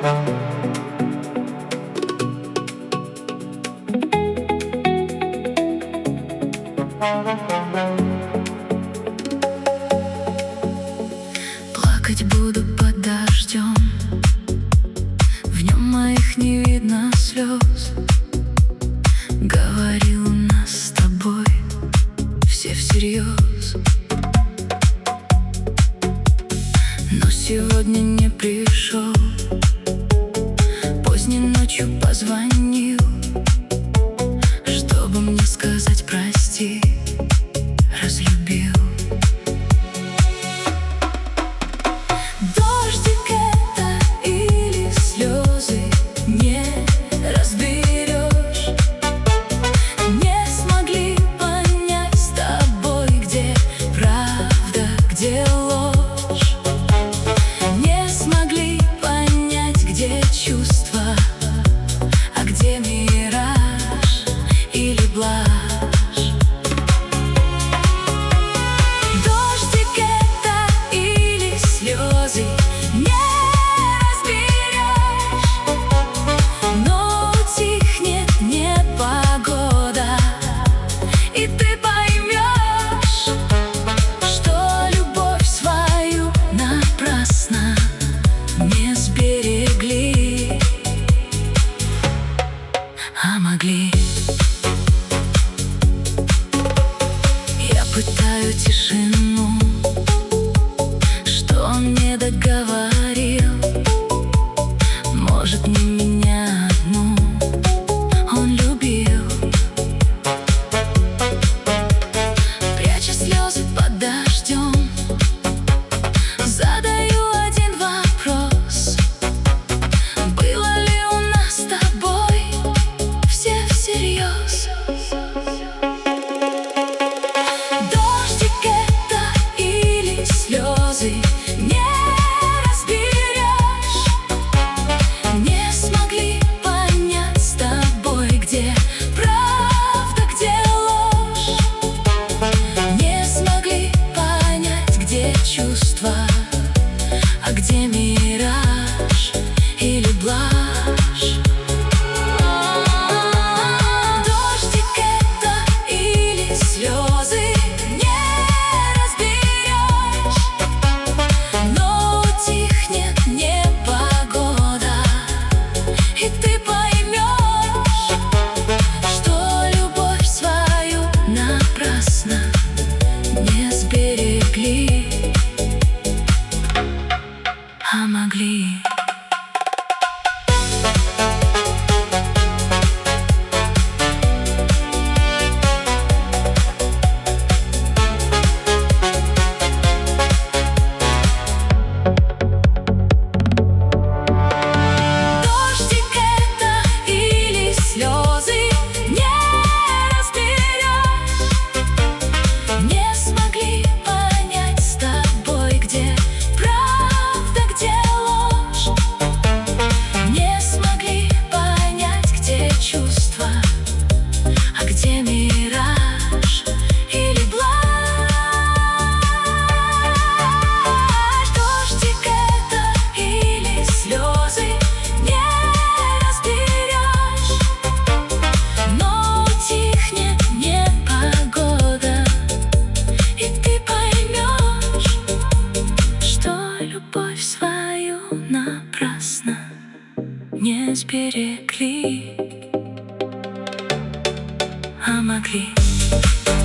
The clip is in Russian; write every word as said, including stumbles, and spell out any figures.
Плакать буду под дождем, в нем моих не видно слез. Говорил, у нас с тобой все всерьез, но сегодня не пришел. Поздней ночью позвонил, чтобы мне сказать прости, разлюбил. Дождик это или слезы, не разберешь. Не смогли понять с тобой, где правда, где ложь. Не смогли понять, где чувства, а где мираж или блажь. Дождик это или слезы, не разберешь, но утихнет непогода, и ты поймешь, что любовь свою напрасно не сберегли, а могли. Я пытаю тишину, что он не договорил. Может, не меня одну он любил. Пряча слезы под дождем, задаю один вопрос: было ли у нас с тобой все всерьез? Дождик это или слезы, не разберешь. Не смогли понять с тобой, где правда, где ложь. Не смогли понять, где чувства, а где мираж или блажь. Дождик это или слезы, не разберешь, но утихнет непогода, и ты поймешь, что любовь свою напрасно не сберегли, а могли. Дождик это или слезы, не разберешь. Не смогли понять с тобой, где правда, где ложь. Не смогли понять, где чувства, а где мираж или блажь. Дождик это или слезы, не разберешь, но утихнет непогода, и ты поймешь, что любовь свою напрасно не сберегли, а могли.